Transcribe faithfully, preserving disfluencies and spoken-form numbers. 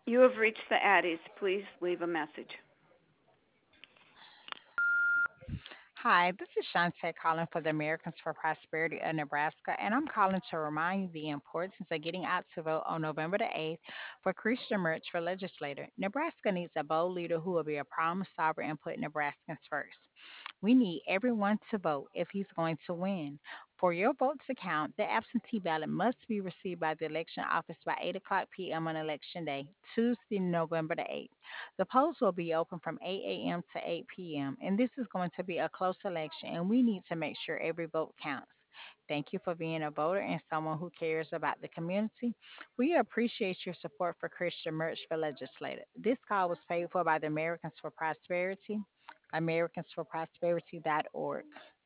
You have reached the Addies. Please leave a message. Hi, this is Shantae calling for the Americans for Prosperity of Nebraska, and I'm calling to remind you the importance of getting out to vote on November the eighth for Christian Merch for legislator. Nebraska needs a bold leader who will be a problem solver and put Nebraskans first. We need everyone to vote if he's going to win. For your vote to count, the absentee ballot must be received by the election office by eight o'clock p m on election day, Tuesday, November the eighth. The polls will be open from eight a m to eight p m, and this is going to be a close election, and we need to make sure every vote counts. Thank you for being a voter and someone who cares about the community. We appreciate your support for Christian Merch for Legislative. This call was paid for by the Americans for Prosperity, americans for prosperity dot org.